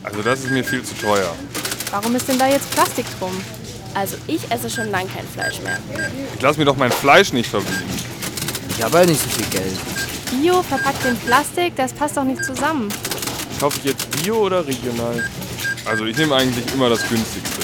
Also das ist mir viel zu teuer. Warum ist denn da jetzt Plastik drum? Also ich esse schon lange kein Fleisch mehr. Ich lass mir doch mein Fleisch nicht verbieten. Ich habe ja nicht so viel Geld. Bio verpackt in Plastik, das passt doch nicht zusammen. Kaufe ich jetzt Bio oder regional? Also ich nehme eigentlich immer das günstigste.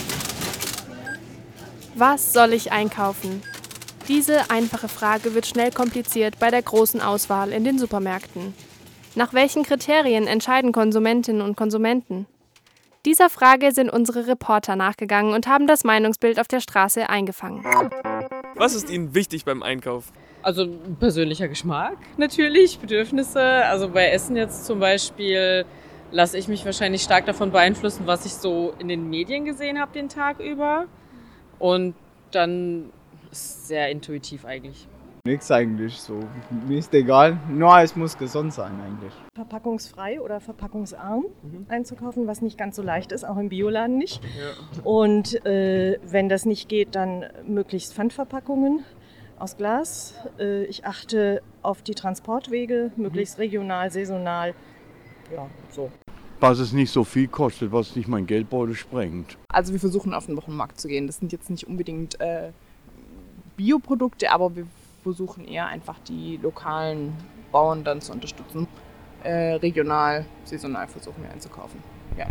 Was soll ich einkaufen? Diese einfache Frage wird schnell kompliziert bei der großen Auswahl in den Supermärkten. Nach welchen Kriterien entscheiden Konsumentinnen und Konsumenten? Dieser Frage sind unsere Reporter nachgegangen und haben das Meinungsbild auf der Straße eingefangen. Was ist Ihnen wichtig beim Einkauf? Also persönlicher Geschmack natürlich, Bedürfnisse. Also bei Essen jetzt zum Beispiel lasse ich mich wahrscheinlich stark davon beeinflussen, was ich so in den Medien gesehen habe den Tag über. Und dann ist es sehr intuitiv eigentlich. Nix eigentlich so. Mir ist egal, nur es muss gesund sein eigentlich. Verpackungsfrei oder verpackungsarm einzukaufen, was nicht ganz so leicht ist, auch im Bioladen nicht. Ja. Und wenn das nicht geht, dann möglichst Pfandverpackungen aus Glas. Ich achte auf die Transportwege, möglichst regional, saisonal. Ja, so. Was es nicht so viel kostet, was nicht mein Geldbeutel sprengt. Also wir versuchen auf den Wochenmarkt zu gehen. Das sind jetzt nicht unbedingt Bioprodukte, aber wir versuchen eher einfach die lokalen Bauern dann zu unterstützen. Regional, saisonal versuchen wir einzukaufen. Ja.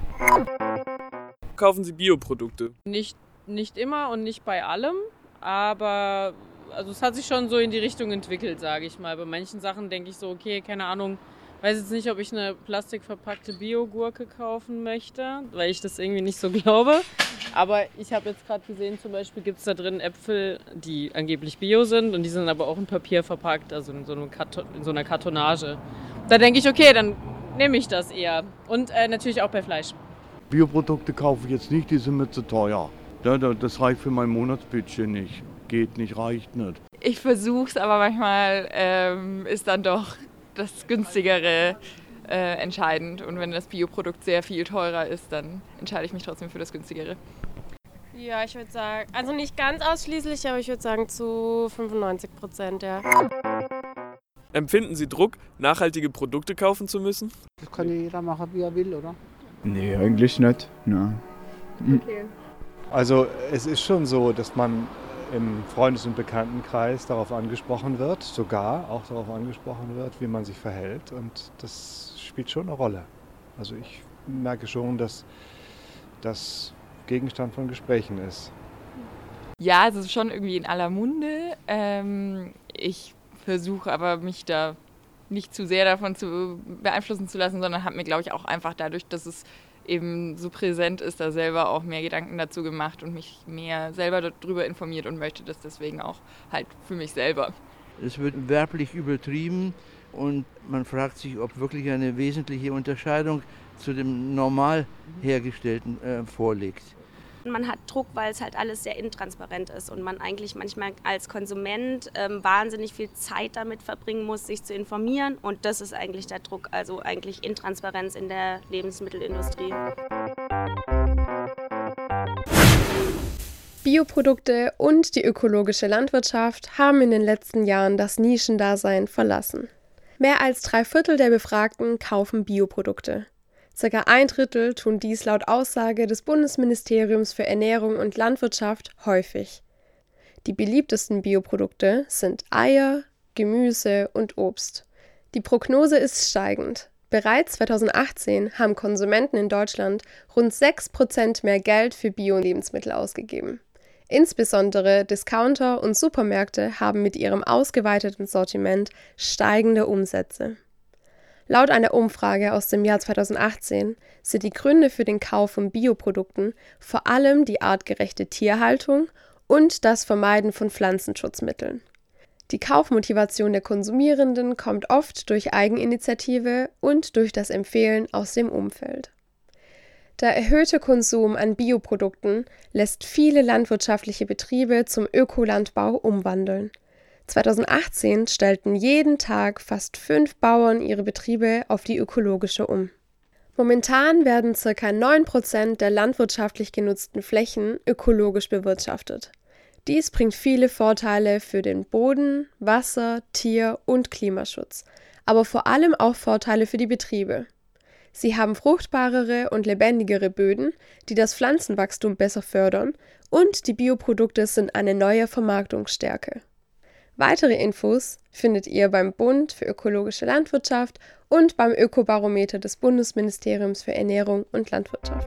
Kaufen Sie Bioprodukte? Nicht immer und nicht bei allem, aber also es hat sich schon so in die Richtung entwickelt, sage ich mal. Bei manchen Sachen denke ich so, okay, keine Ahnung, weiß jetzt nicht, ob ich eine plastikverpackte Biogurke kaufen möchte, weil ich das irgendwie nicht so glaube. Aber ich habe jetzt gerade gesehen, zum Beispiel gibt es da drin Äpfel, die angeblich Bio sind und die sind aber auch in Papier verpackt, also in so einer Kartonage. Da denke ich, okay, dann nehme ich das eher. Und natürlich auch bei Fleisch. Bioprodukte kaufe ich jetzt nicht, die sind mir zu teuer. Das reicht für mein Monatsbudget nicht. Geht nicht, reicht nicht. Ich versuche es, aber manchmal ist dann doch das Günstigere entscheidend. Und wenn das Bioprodukt sehr viel teurer ist, dann entscheide ich mich trotzdem für das Günstigere. Ja, ich würde sagen, also nicht ganz ausschließlich, aber ich würde sagen zu 95%, ja. Empfinden Sie Druck, nachhaltige Produkte kaufen zu müssen? Das kann ja jeder machen, wie er will, oder? Nee, eigentlich nicht. Nein. Okay. Also es ist schon so, dass man im Freundes- und Bekanntenkreis darauf angesprochen wird, sogar auch darauf angesprochen wird, wie man sich verhält. Und das spielt schon eine Rolle. Also ich merke schon, dass das Gegenstand von Gesprächen ist. Ja, es ist schon irgendwie in aller Munde. Ich versuche aber, mich da nicht zu sehr davon zu beeinflussen zu lassen, sondern habe mir, glaube ich, auch einfach dadurch, dass es eben so präsent ist, da selber auch mehr Gedanken dazu gemacht und mich mehr selber darüber informiert und möchte das deswegen auch halt für mich selber. Es wird werblich übertrieben und man fragt sich, ob wirklich eine wesentliche Unterscheidung zu dem normal hergestellten vorliegt. Man hat Druck, weil es halt alles sehr intransparent ist und man eigentlich manchmal als Konsument wahnsinnig viel Zeit damit verbringen muss, sich zu informieren. Und das ist eigentlich der Druck, also eigentlich Intransparenz in der Lebensmittelindustrie. Bioprodukte und die ökologische Landwirtschaft haben in den letzten Jahren das Nischendasein verlassen. Mehr als 3/4 der Befragten kaufen Bioprodukte. Circa 1/3 tun dies laut Aussage des Bundesministeriums für Ernährung und Landwirtschaft häufig. Die beliebtesten Bioprodukte sind Eier, Gemüse und Obst. Die Prognose ist steigend. Bereits 2018 haben Konsumenten in Deutschland rund 6% mehr Geld für Bio-Lebensmittel ausgegeben. Insbesondere Discounter und Supermärkte haben mit ihrem ausgeweiteten Sortiment steigende Umsätze. Laut einer Umfrage aus dem Jahr 2018 sind die Gründe für den Kauf von Bioprodukten vor allem die artgerechte Tierhaltung und das Vermeiden von Pflanzenschutzmitteln. Die Kaufmotivation der Konsumierenden kommt oft durch Eigeninitiative und durch das Empfehlen aus dem Umfeld. Der erhöhte Konsum an Bioprodukten lässt viele landwirtschaftliche Betriebe zum Ökolandbau umwandeln. 2018 stellten jeden Tag fast 5 Bauern ihre Betriebe auf die ökologische um. Momentan werden ca. 9% der landwirtschaftlich genutzten Flächen ökologisch bewirtschaftet. Dies bringt viele Vorteile für den Boden, Wasser, Tier- und Klimaschutz, aber vor allem auch Vorteile für die Betriebe. Sie haben fruchtbarere und lebendigere Böden, die das Pflanzenwachstum besser fördern, und die Bioprodukte sind eine neue Vermarktungsstärke. Weitere Infos findet ihr beim Bund für ökologische Landwirtschaft und beim Ökobarometer des Bundesministeriums für Ernährung und Landwirtschaft.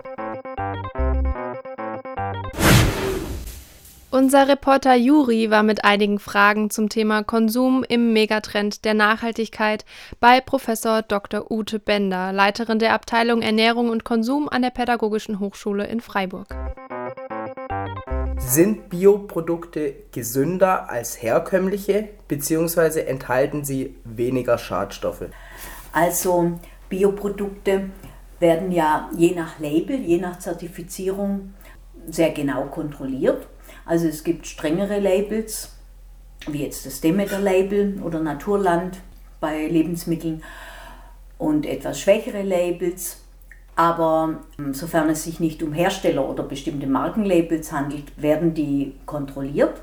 Unser Reporter Juri war mit einigen Fragen zum Thema Konsum im Megatrend der Nachhaltigkeit bei Professor Dr. Ute Bender, Leiterin der Abteilung Ernährung und Konsum an der Pädagogischen Hochschule in Freiburg. Sind Bioprodukte gesünder als herkömmliche, beziehungsweise enthalten sie weniger Schadstoffe? Also Bioprodukte werden ja je nach Label, je nach Zertifizierung sehr genau kontrolliert. Also es gibt strengere Labels, wie jetzt das Demeter-Label oder Naturland bei Lebensmitteln und etwas schwächere Labels. Aber sofern es sich nicht um Hersteller oder bestimmte Markenlabels handelt, werden die kontrolliert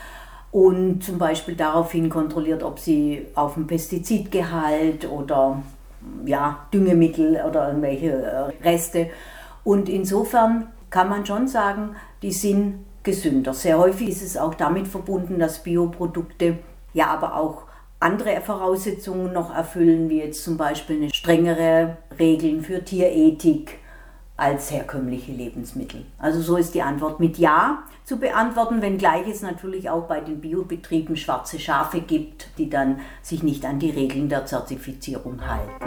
und zum Beispiel daraufhin kontrolliert, ob sie auf dem Pestizidgehalt oder Düngemittel oder irgendwelche Reste. Und insofern kann man schon sagen, die sind gesünder. Sehr häufig ist es auch damit verbunden, dass Bioprodukte aber auch andere Voraussetzungen noch erfüllen, wie jetzt zum Beispiel eine strengere Regeln für Tierethik als herkömmliche Lebensmittel. Also so ist die Antwort mit Ja zu beantworten, wenngleich es natürlich auch bei den Biobetrieben schwarze Schafe gibt, die dann sich nicht an die Regeln der Zertifizierung halten.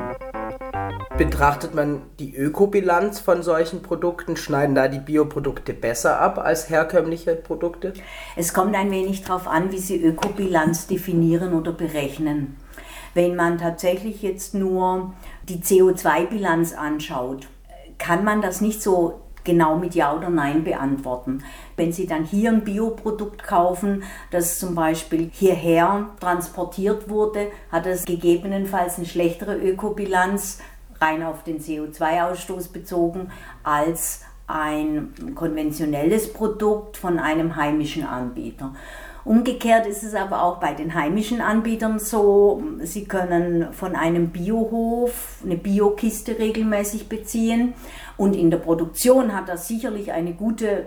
Betrachtet man die Ökobilanz von solchen Produkten, schneiden da die Bioprodukte besser ab als herkömmliche Produkte? Es kommt ein wenig darauf an, wie Sie Ökobilanz definieren oder berechnen. Wenn man tatsächlich jetzt nur die CO2-Bilanz anschaut, kann man das nicht so genau mit Ja oder Nein beantworten. Wenn Sie dann hier ein Bioprodukt kaufen, das zum Beispiel hierher transportiert wurde, hat es gegebenenfalls eine schlechtere Ökobilanz, rein auf den CO2-Ausstoß bezogen, als ein konventionelles Produkt von einem heimischen Anbieter. Umgekehrt ist es aber auch bei den heimischen Anbietern so, sie können von einem Biohof eine Biokiste regelmäßig beziehen und in der Produktion hat das sicherlich eine gute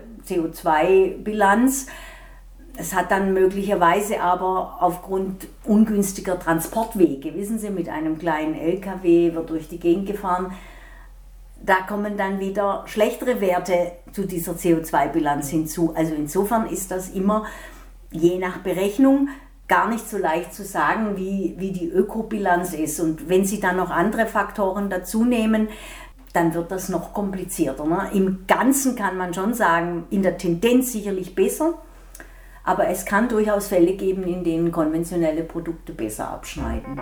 CO2-Bilanz. Es hat dann möglicherweise aber aufgrund ungünstiger Transportwege, wissen Sie, mit einem kleinen LKW wird durch die Gegend gefahren, da kommen dann wieder schlechtere Werte zu dieser CO2-Bilanz hinzu. Also insofern ist das immer je nach Berechnung gar nicht so leicht zu sagen, wie die Ökobilanz ist. Und wenn Sie dann noch andere Faktoren dazu nehmen, dann wird das noch komplizierter. Ne? Im Ganzen kann man schon sagen, in der Tendenz sicherlich besser. Aber es kann durchaus Fälle geben, in denen konventionelle Produkte besser abschneiden.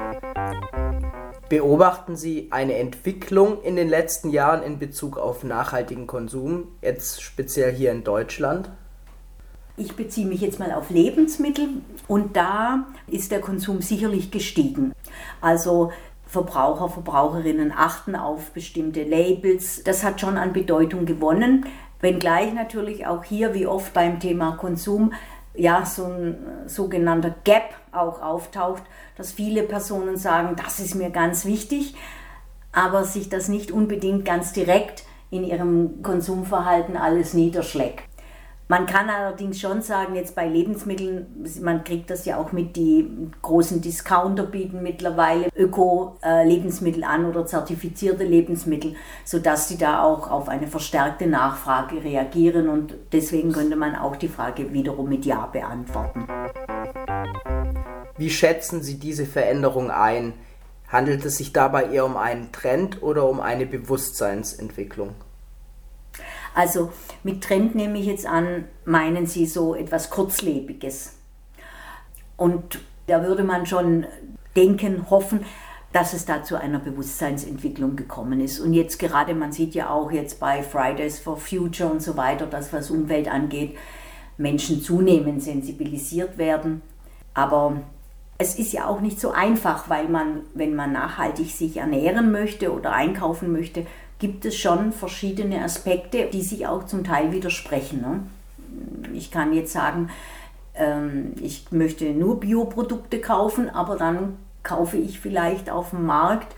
Beobachten Sie eine Entwicklung in den letzten Jahren in Bezug auf nachhaltigen Konsum, jetzt speziell hier in Deutschland? Ich beziehe mich jetzt mal auf Lebensmittel und da ist der Konsum sicherlich gestiegen. Also Verbraucher, Verbraucherinnen achten auf bestimmte Labels. Das hat schon an Bedeutung gewonnen. Wenngleich natürlich auch hier, wie oft beim Thema Konsum, so ein sogenannter Gap auch auftaucht, dass viele Personen sagen, das ist mir ganz wichtig, aber sich das nicht unbedingt ganz direkt in ihrem Konsumverhalten alles niederschlägt. Man kann allerdings schon sagen, jetzt bei Lebensmitteln, man kriegt das ja auch mit, die großen Discounter bieten mittlerweile Öko-Lebensmittel an oder zertifizierte Lebensmittel, sodass sie da auch auf eine verstärkte Nachfrage reagieren und deswegen könnte man auch die Frage wiederum mit Ja beantworten. Wie schätzen Sie diese Veränderung ein? Handelt es sich dabei eher um einen Trend oder um eine Bewusstseinsentwicklung? Also mit Trend nehme ich jetzt an, meinen Sie so etwas Kurzlebiges. Und da würde man schon denken, hoffen, dass es da zu einer Bewusstseinsentwicklung gekommen ist. Und jetzt gerade, man sieht ja auch jetzt bei Fridays for Future und so weiter, dass was Umwelt angeht, Menschen zunehmend sensibilisiert werden. Aber es ist ja auch nicht so einfach, weil man, wenn man nachhaltig sich ernähren möchte oder einkaufen möchte, gibt es schon verschiedene Aspekte, die sich auch zum Teil widersprechen. Ne? Ich kann jetzt sagen, ich möchte nur Bioprodukte kaufen, aber dann kaufe ich vielleicht auf dem Markt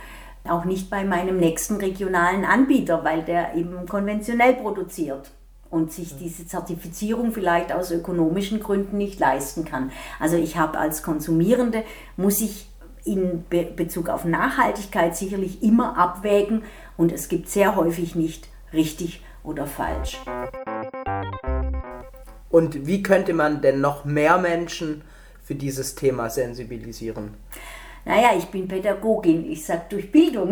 Auch nicht bei meinem nächsten regionalen Anbieter, weil der eben konventionell produziert und sich diese Zertifizierung vielleicht aus ökonomischen Gründen nicht leisten kann. Also ich habe als Konsumierende, muss ich in Bezug auf Nachhaltigkeit sicherlich immer abwägen und es gibt sehr häufig nicht richtig oder falsch. Und wie könnte man denn noch mehr Menschen für dieses Thema sensibilisieren? Naja, ich bin Pädagogin, ich sage durch Bildung.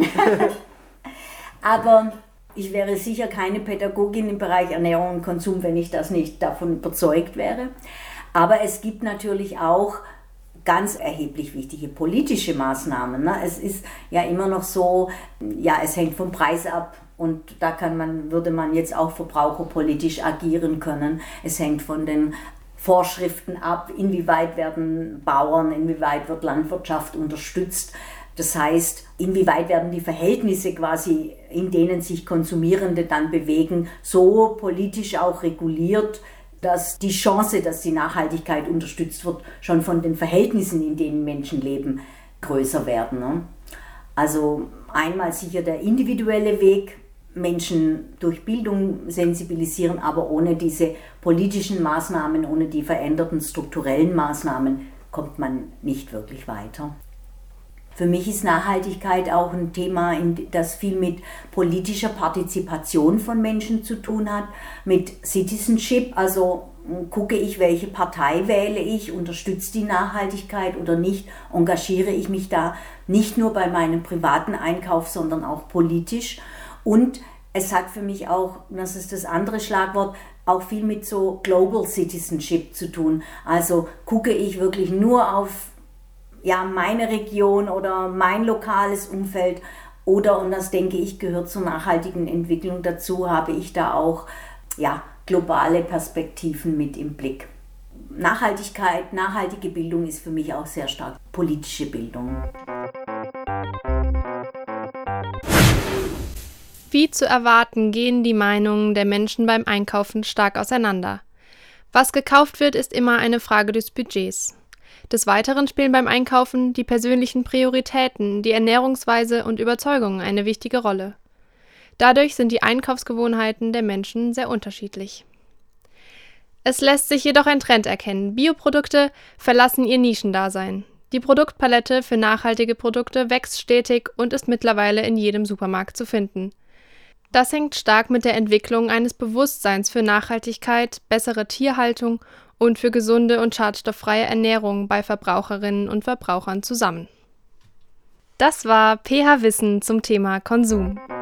Aber ich wäre sicher keine Pädagogin im Bereich Ernährung und Konsum, wenn ich das nicht davon überzeugt wäre. Aber es gibt natürlich auch ganz erheblich wichtige politische Maßnahmen. Es ist ja immer noch so, ja, es hängt vom Preis ab. Und da würde man jetzt auch verbraucherpolitisch agieren können. Es hängt von den Vorschriften ab, inwieweit werden Bauern, inwieweit wird Landwirtschaft unterstützt. Das heißt, inwieweit werden die Verhältnisse quasi, in denen sich Konsumierende dann bewegen, so politisch auch reguliert, dass die Chance, dass die Nachhaltigkeit unterstützt wird, schon von den Verhältnissen, in denen Menschen leben, größer werden. Ne? Also einmal sicher der individuelle Weg, Menschen durch Bildung sensibilisieren, aber ohne diese politischen Maßnahmen, ohne die veränderten strukturellen Maßnahmen kommt man nicht wirklich weiter. Für mich ist Nachhaltigkeit auch ein Thema, das viel mit politischer Partizipation von Menschen zu tun hat, mit Citizenship, also gucke ich, welche Partei wähle ich, unterstütze die Nachhaltigkeit oder nicht, engagiere ich mich da nicht nur bei meinem privaten Einkauf, sondern auch politisch. Und es hat für mich auch, das ist das andere Schlagwort, auch viel mit so Global Citizenship zu tun. Also gucke ich wirklich nur auf meine Region oder mein lokales Umfeld oder, und das denke ich gehört zur nachhaltigen Entwicklung dazu, habe ich da auch globale Perspektiven mit im Blick. Nachhaltigkeit, nachhaltige Bildung ist für mich auch sehr stark politische Bildung. Wie zu erwarten, gehen die Meinungen der Menschen beim Einkaufen stark auseinander. Was gekauft wird, ist immer eine Frage des Budgets. Des Weiteren spielen beim Einkaufen die persönlichen Prioritäten, die Ernährungsweise und Überzeugungen eine wichtige Rolle. Dadurch sind die Einkaufsgewohnheiten der Menschen sehr unterschiedlich. Es lässt sich jedoch ein Trend erkennen. Bioprodukte verlassen ihr Nischendasein. Die Produktpalette für nachhaltige Produkte wächst stetig und ist mittlerweile in jedem Supermarkt zu finden. Das hängt stark mit der Entwicklung eines Bewusstseins für Nachhaltigkeit, bessere Tierhaltung und für gesunde und schadstofffreie Ernährung bei Verbraucherinnen und Verbrauchern zusammen. Das war PH Wissen zum Thema Konsum.